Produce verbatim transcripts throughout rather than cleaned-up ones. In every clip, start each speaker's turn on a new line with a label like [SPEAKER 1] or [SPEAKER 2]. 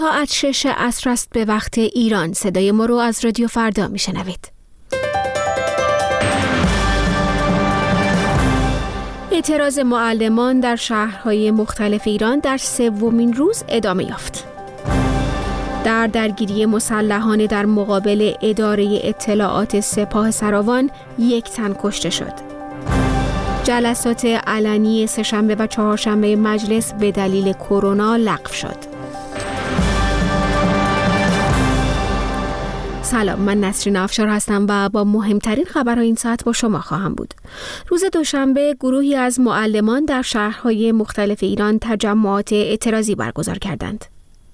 [SPEAKER 1] ساعت شش عصر است به وقت ایران. صدای ما رو از رادیو فردا میشنوید. اعتراض معلمان در شهرهای مختلف ایران در سومین روز ادامه یافت. در درگیری مسلحانه در مقابل اداره اطلاعات سپاه سراوان یک تن کشته شد. جلسات علنی سه‌شنبه و چهارشنبه مجلس به دلیل کرونا لغو شد. سلام، من نسرین افشار هستم و با مهمترین خبرهای این ساعت با شما خواهم بود. روز دوشنبه گروهی از معلمان در شهرهای مختلف ایران تجمعات اعتراضی برگزار کردند.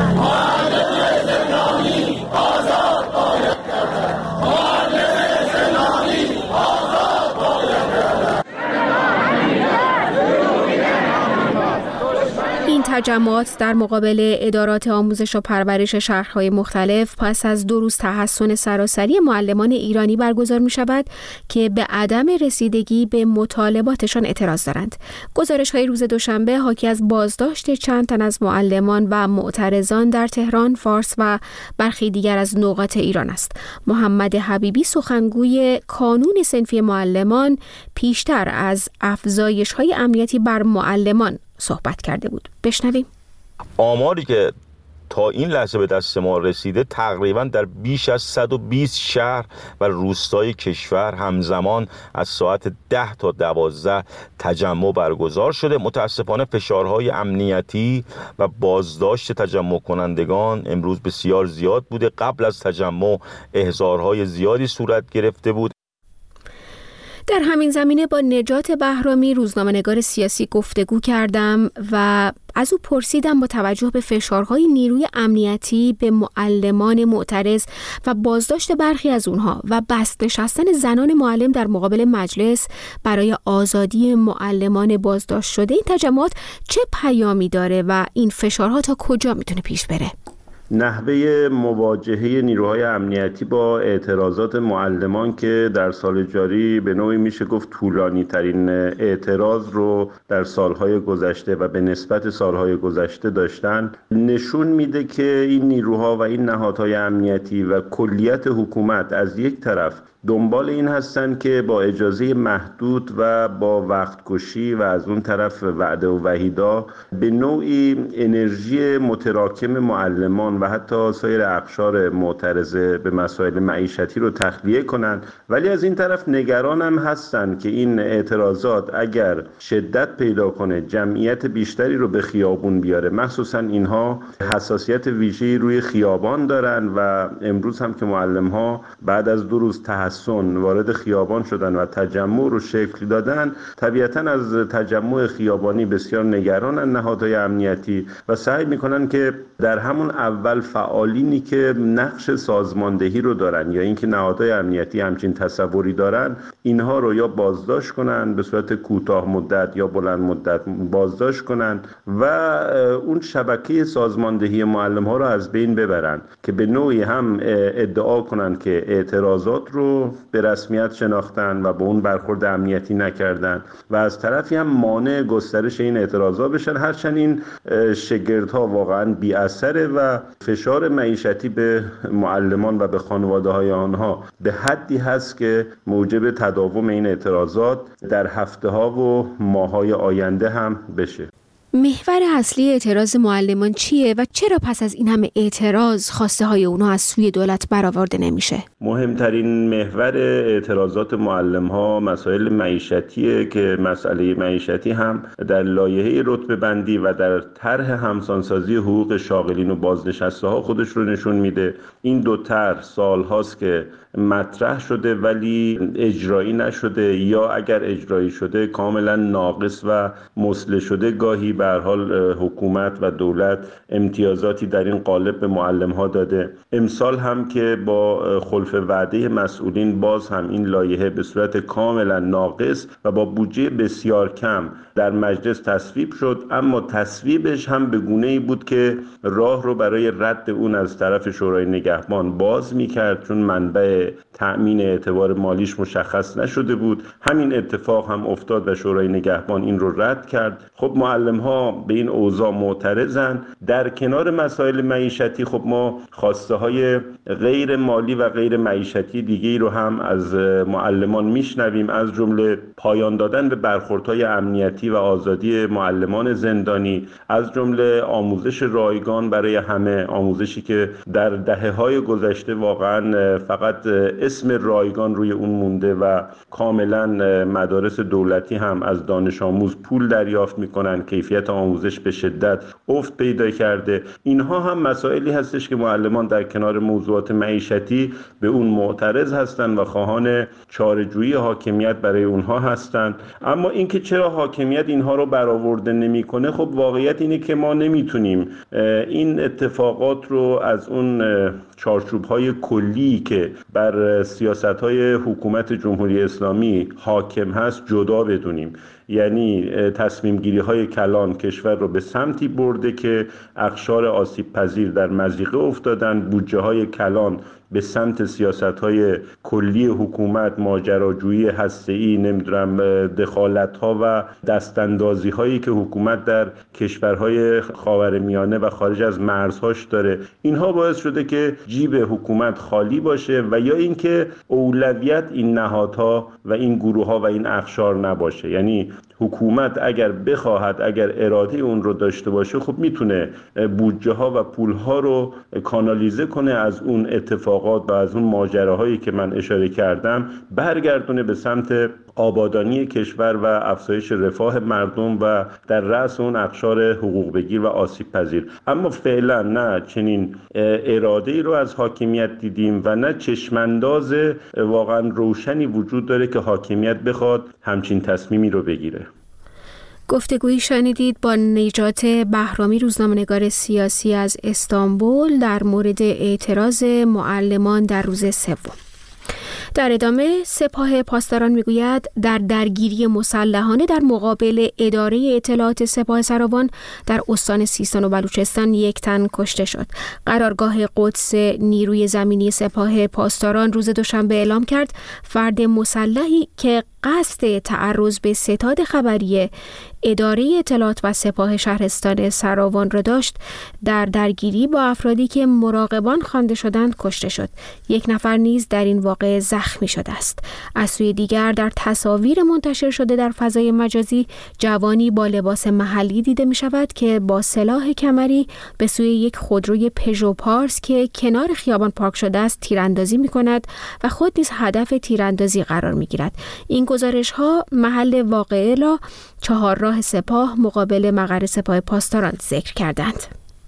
[SPEAKER 1] این تجمعات در مقابل ادارات آموزش و پرورش شهرهای مختلف پس از دو روز تحصن سراسری معلمان ایرانی برگزار می شود که به عدم رسیدگی به مطالباتشان اعتراض دارند. گزارش های روز دوشنبه حاکی از بازداشت چند تن از معلمان و معترضان در تهران، فارس و برخی دیگر از نقاط ایران است. محمد حبیبی سخنگوی کانون صنفی معلمان پیشتر از افزایش های امنیتی بر معلمان صحبت کرده بود. بشنویم.
[SPEAKER 2] آماری که تا این لحظه به دست ما رسیده تقریبا در بیش از صد و بیست شهر و روستای کشور همزمان از ساعت ده تا دوازده تجمع برگزار شده. متاسفانه فشارهای امنیتی و بازداشت تجمع کنندگان امروز بسیار زیاد بوده. قبل از تجمع احضارهای زیادی صورت گرفته بود.
[SPEAKER 1] در همین زمینه با نجات بهرامی روزنامه‌نگار سیاسی گفتگو کردم و از او پرسیدم با توجه به فشارهای نیروی امنیتی به معلمان معترض و بازداشت برخی از اونها و بست نشستن زنان معلم در مقابل مجلس برای آزادی معلمان بازداشت شده این تجمعات چه پیامی داره و این فشارها تا کجا میتونه پیش بره؟
[SPEAKER 3] نحوه مواجهه نیروهای امنیتی با اعتراضات معلمان که در سال جاری به نوعی میشه گفت طولانی ترین اعتراض رو در سالهای گذشته و به نسبت سالهای گذشته داشتن نشون میده که این نیروها و این نهادهای امنیتی و کلیت حکومت از یک طرف دنبال این هستن که با اجازه محدود و با وقت کشی و از اون طرف وعده و وحیدا به نوعی انرژی متراکم معلمان و حتی سایر اقشار معترضه به مسائل معیشتی رو تخلیه کنن، ولی از این طرف نگران هم هستن که این اعتراضات اگر شدت پیدا کنه جمعیت بیشتری رو به خیابون بیاره. مخصوصا اینها حساسیت ویژه‌ای روی خیابان دارن و امروز هم که معلم ها بعد از دو روز تحصن وارد خیابان شدن و تجمع رو شکل دادن، طبیعتاً از تجمع خیابانی بسیار نگرانن نهادهای امنیتی و سعی میکنن که در همون اول فعالینی که نقش سازماندهی رو دارن یا اینکه نهادهای امنیتی همچین تصوری دارن اینها رو یا بازداشت کنن به صورت کوتاه مدت یا بلند مدت بازداشت کنن و اون شبکه سازماندهی معلم ها رو از بین ببرن که به نوعی هم ادعا کنن که اعتراضات رو به رسمیت شناختن و به اون برخورد امنیتی نکردن و از طرفی هم مانع گسترش این اعتراضات بشن، هرچند این شگردها واقعا بی اثره و فشار معیشتی به معلمان و به خانواده های آنها به حدی هست که موجب تداوم این اعتراضات در هفته ها و ماه های آینده هم بشه.
[SPEAKER 1] محور اصلی اعتراض معلمان چیه و چرا پس از این همه اعتراض خواسته های اونا از سوی دولت برآورده نمیشه؟
[SPEAKER 3] مهمترین محور اعتراضات معلم ها مسائل معیشتیه که مسئله معیشتی هم در لایحه رتبه بندی و در طرح همسانسازی حقوق شاغلین و بازنشسته ها خودش رو نشون میده. این دو طرح سال هاست که مطرح شده ولی اجرایی نشده یا اگر اجرایی شده کاملا ناقص و مسله شده. گاهی به هر حال حکومت و دولت امتیازاتی در این قالب به معلم ها داده. امسال هم که با خلف وعده مسئولین باز هم این لایحه به صورت کاملا ناقص و با بودجه بسیار کم در مجلس تصویب شد، اما تصویبش هم به گونه‌ای بود که راه رو برای رد اون از طرف شورای نگهبان باز می‌کرد، چون منبع تأمین اعتبار مالیش مشخص نشده بود. همین اتفاق هم افتاد و شورای نگهبان این رو رد کرد. خب معلم ها اونها به این اوضاع معترضن. در کنار مسائل معیشتی خب ما خواسته های غیر مالی و غیر معیشتی دیگه‌ای رو هم از معلمان میشنویم، از جمله پایان دادن به برخوردهای امنیتی و آزادی معلمان زندانی، از جمله آموزش رایگان برای همه، آموزشی که در دهه‌های گذشته واقعا فقط اسم رایگان روی اون مونده و کاملا مدارس دولتی هم از دانش آموز پول دریافت میکنن، کیفیت آموزش به شدت افت پیدا کرده. اینها هم مسائلی هستش که معلمان در کنار موضوعات معیشتی به اون معترض هستند و خواهان چاره‌جویی حاکمیت برای اونها هستند. اما اینکه چرا حاکمیت اینها رو برآورده نمیکنه، خب واقعیت اینه که ما نمیتونیم این اتفاقات رو از اون چارچوب‌های کلی که بر سیاست‌های حکومت جمهوری اسلامی حاکم هست جدا بدونیم. یعنی تصمیم گیری های کلان کشور رو به سمتی برده که اقشار آسیب پذیر در مضیقه افتادن، بودجه های کلان به سمت سیاست‌های کلی حکومت، ماجراجویی هسته‌ای، نمیدونم دخالت‌ها و دستاندازی‌هایی که حکومت در کشورهای خاورمیانه و خارج از مرزهاش داره، اینها باعث شده که جیب حکومت خالی باشه و یا اینکه اولویت این نهادها و این گروه‌ها و این اقشار نباشه. یعنی حکومت اگر بخواهد، اگر اراده اون رو داشته باشه، خب میتونه بودجه ها و پول ها رو کانالیزه کنه از اون اتفاقات و از اون ماجراهایی که من اشاره کردم، برگردونه به سمت آبادانی کشور و افزایش رفاه مردم و در رأس اون اقشار حقوق بگیر و آسیب پذیر. اما فعلا نه چنین اراده‌ای رو از حاکمیت دیدیم و نه چشمانداز واقعا روشنی وجود داره که حاکمیت بخواد همچین تصمیمی رو بگیره.
[SPEAKER 1] گفتگویی شنیدید با نجات بهرامی، روزنامه‌نگار سیاسی از استانبول، در مورد اعتراض معلمان در روز سوم. در ادامه سپاه پاسداران میگوید در درگیری مسلحانه در مقابل اداره اطلاعات سپاه سراوان در استان سیستان و بلوچستان یک تن کشته شد. قرارگاه قدس نیروی زمینی سپاه پاسداران روز دوشنبه اعلام کرد فرد مسلحی که قصد تعرض به ستاد خبری اداره اطلاعات و سپاه شهرستان سراوان را داشت، در درگیری با افرادی که مراقبان خوانده شدند کشته شد. یک نفر نیز در این واقعه زخمی شده است. از سوی دیگر در تصاویر منتشر شده در فضای مجازی جوانی با لباس محلی دیده می شود که با سلاح کمری به سوی یک خودروی پژو پارس که کنار خیابان پارک شده است تیراندازی می کند و خود نیز هدف تیراندازی قرار می گیرد. این گزارش ها محل واقعه را چهار راه سپاه مقابل مقر سپاه پاسداران ذکر کردند.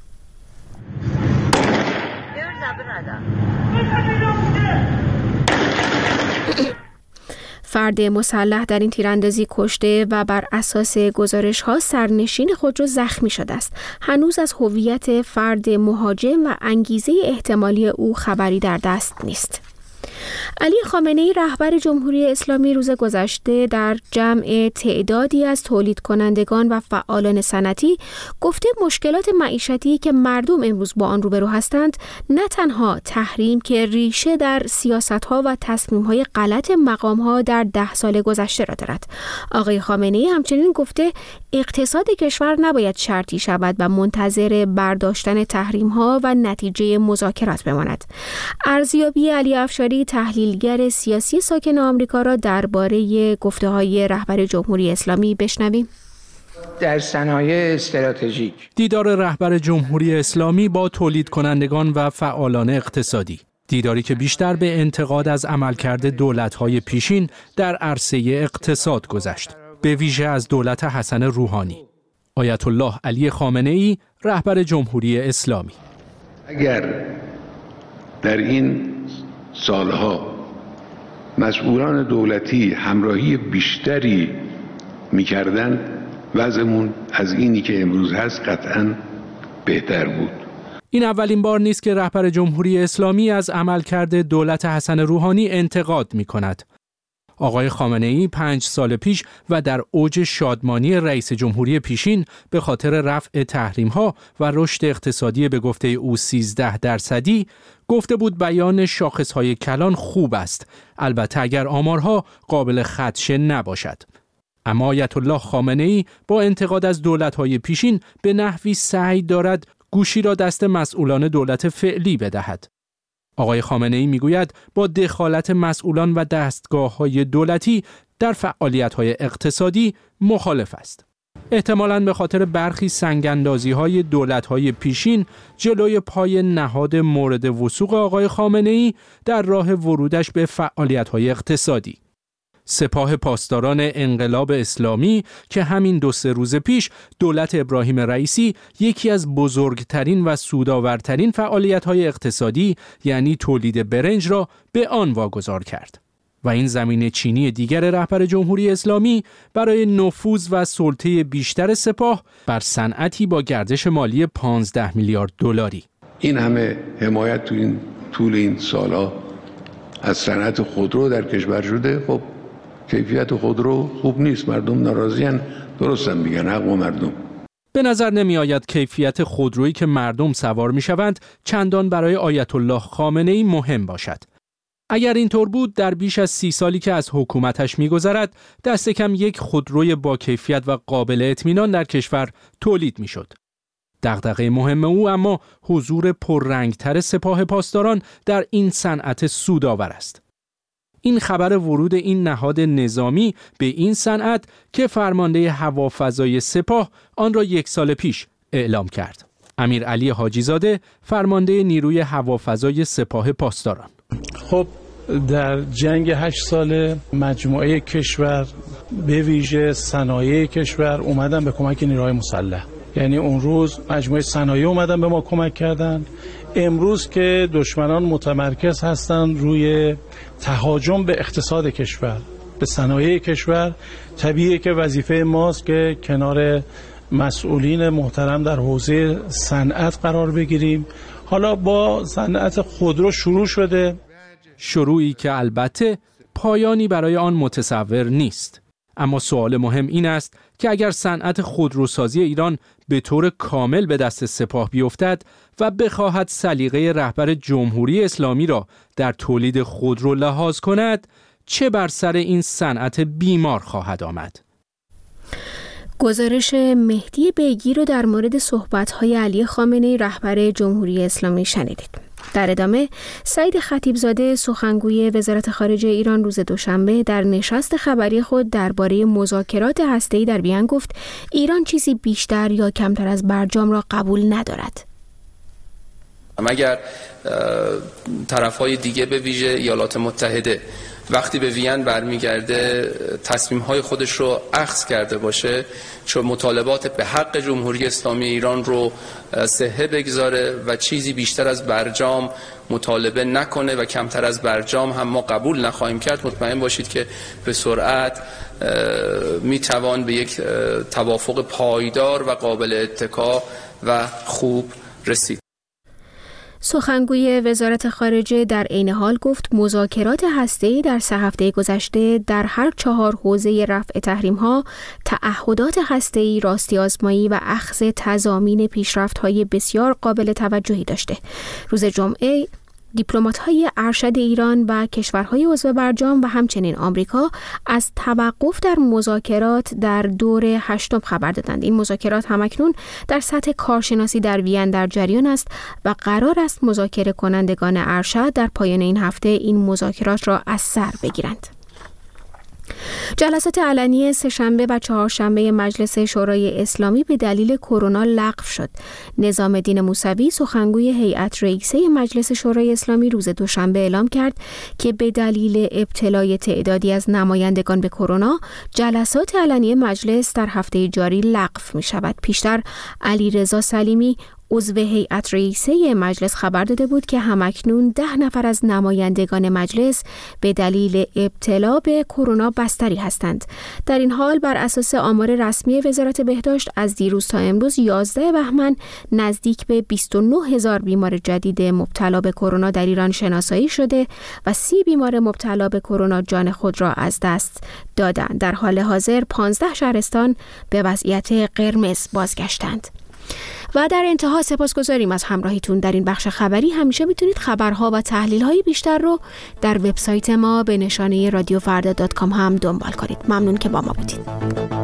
[SPEAKER 1] فرد مسلح در این تیراندازی کشته و بر اساس گزارش ها سرنشین خودرو زخمی شده است. هنوز از هویت فرد مهاجم و انگیزه احتمالی او خبری در دست نیست. علی خامنه‌ای رهبر جمهوری اسلامی روز گذشته در جمع تعدادی از تولید کنندگان و فعالان صنعتی گفته مشکلات معیشتی که مردم امروز با آن روبرو هستند نه تنها تحریم که ریشه در سیاست‌ها و تصمیم‌های غلط مقام‌ها در ده سال گذشته را دارد. آقای خامنه‌ای همچنین گفته اقتصاد کشور نباید شرطی شود و منتظر برداشتن تحریم‌ها و نتیجه مذاکرات بماند. ارزیابی علی افشاری تحلیلگر سیاسی ساکن آمریکا را درباره گفته‌های رهبر جمهوری اسلامی بشنویم.
[SPEAKER 4] در صنایع استراتژیک
[SPEAKER 5] دیدار رهبر جمهوری اسلامی با تولید کنندگان و فعالان اقتصادی، دیداری که بیشتر به انتقاد از عملکرد دولت‌های پیشین در عرصه اقتصاد گذشت، به ویژه از دولت حسن روحانی. آیت الله علی خامنه‌ای رهبر جمهوری اسلامی:
[SPEAKER 6] اگر در این سالها مسئولان دولتی همراهی بیشتری می‌کردند، وضعمون از اینی که امروز هست قطعاً بهتر بود.
[SPEAKER 5] این اولین بار نیست که رهبر جمهوری اسلامی از عملکرد دولت حسن روحانی انتقاد می‌کند. آقای خامنه‌ای پنج سال پیش و در اوج شادمانی رئیس جمهوری پیشین به خاطر رفع تحریم‌ها و رشد اقتصادی به گفته او سیزده درصدی گفته بود بیان شاخص‌های کلان خوب است، البته اگر آمارها قابل خدشه نباشد. اما آیت الله خامنه‌ای با انتقاد از دولت‌های پیشین به نحوی سعی دارد گوشی را دست مسئولان دولت فعلی بدهد. آقای خامنه‌ای میگوید با دخالت مسئولان و دستگاه‌های دولتی در فعالیت‌های اقتصادی مخالف است. احتمالاً به خاطر برخی سنگ‌اندازی‌های دولت‌های پیشین جلوی پای نهاد مورد وثوق آقای خامنه‌ای در راه ورودش به فعالیت‌های اقتصادی. سپاه پاسداران انقلاب اسلامی که همین دو سه روز پیش دولت ابراهیم رئیسی یکی از بزرگترین و سودآورترین فعالیت‌های اقتصادی یعنی تولید برنج را به آن واگذار کرد. و این زمین چینی دیگر رهبر جمهوری اسلامی برای نفوذ و سلطه بیشتر سپاه بر صنعتی با گردش مالی پانزده میلیارد دلاری.
[SPEAKER 6] این همه حمایت تو این طول این سالها از صنعت خودرو در کشور شده. خب کیفیت خودرو خوب نیست، مردم ناراضیان، درستم میگن، حق با مردم.
[SPEAKER 5] به نظر نمی آید کیفیت خودرویی که مردم سوار می شوند چندان برای آیت الله خامنه‌ای مهم باشد. اگر اینطور بود در بیش از سی سالی که از حکومتش می‌گذرد دست کم یک خودروی با کیفیت و قابل اطمینان در کشور تولید می‌شد. دغدغه مهم او اما حضور پررنگتر سپاه پاسداران در این صنعت سودآور است. این خبر ورود این نهاد نظامی به این صنعت که فرمانده هوافضای سپاه آن را یک سال پیش اعلام کرد. امیر علی حاجی زاده فرمانده نیروی هوافضای سپاه پاسداران:
[SPEAKER 7] خب در جنگ هشت ساله مجموعه کشور به ویژه صنایع کشور اومدن به کمک نیروهای مسلح. یعنی اون روز مجموعه صنایع اومدن به ما کمک کردن. امروز که دشمنان متمرکز هستن روی تهاجم به اقتصاد کشور، به صنایع کشور، طبیعیه که وظیفه ماست که کنار مسئولین محترم در حوزه صنعت قرار بگیریم. حالا با صنعت خودرو شروع شده،
[SPEAKER 5] شروعی که البته پایانی برای آن متصور نیست. اما سوال مهم این است که اگر صنعت خودروسازی ایران به طور کامل به دست سپاه بیفتد و بخواهد سلیقه رهبر جمهوری اسلامی را در تولید خودرو لحاظ کند، چه بر سر این صنعت بیمار خواهد آمد؟
[SPEAKER 1] گزارش مهدی بیگی رو در مورد صحبت‌های علی خامنه‌ای رهبر جمهوری اسلامی شنیدید. در ادامه سعید خطیبزاده سخنگوی وزارت خارجه ایران روز دوشنبه در نشست خبری خود درباره مذاکرات هسته‌ای در وین گفت ایران چیزی بیشتر یا کمتر از برجام را قبول ندارد.
[SPEAKER 8] اگر طرف‌های دیگه به ویژه ایالات متحده وقتی به وین برمیگرده تصمیم‌های خودش رو اخذ کرده باشه، چون مطالبات به حق جمهوری اسلامی ایران رو صحه بگذاره و چیزی بیشتر از برجام مطالبه نکنه و کمتر از برجام هم ما قبول نخواهیم کرد، مطمئن باشید که به سرعت میتوان به یک توافق پایدار و قابل اتکا و خوب رسید.
[SPEAKER 1] سخنگوی وزارت خارجه در عین حال گفت مذاکرات هسته‌ای در سه هفته گذشته در هر چهار حوزه رفع تحریم‌ها، تعهدات هسته‌ای، راستی آزمایی و اخذ تضامین پیشرفت‌های بسیار قابل توجهی داشته. روز جمعه دیپلمات‌های ارشد ایران و کشورهای عضو برجام و همچنین آمریکا از توقف در مذاکرات در دور هشتم خبر دادند. این مذاکرات همکنون در سطح کارشناسی در وین در جریان است و قرار است مذاکره کنندگان ارشد در پایان این هفته این مذاکرات را از سر بگیرند. جلسات علنی سه‌شنبه و چهارشنبه مجلس شورای اسلامی به دلیل کرونا لغو شد. نظام الدین موسوی سخنگوی هیئت رئیسه مجلس شورای اسلامی روز دوشنبه اعلام کرد که به دلیل ابتلای تعدادی از نمایندگان به کرونا جلسات علنی مجلس در هفته جاری لغو می شود. پیشتر علیرضا سلیمی عضو هیئت رئیسه مجلس خبر داده بود که همکنون ده نفر از نمایندگان مجلس به دلیل ابتلا به کرونا بستری هستند. در این حال بر اساس آمار رسمی وزارت بهداشت از دیروز تا امروز یازده بهمن نزدیک به بیست و نه هزار بیمار جدید مبتلا به کرونا در ایران شناسایی شده و سی بیمار مبتلا به کرونا جان خود را از دست دادند. در حال حاضر پانزده شهرستان به وضعیت قرمز بازگشتند. و در انتها سپاسگزاریم از همراهیتون در این بخش خبری. همیشه میتونید خبرها و تحلیل‌های بیشتر رو در وبسایت ما به نشانه رادیو فردا دات کام هم دنبال کنید. ممنون که با ما بودید.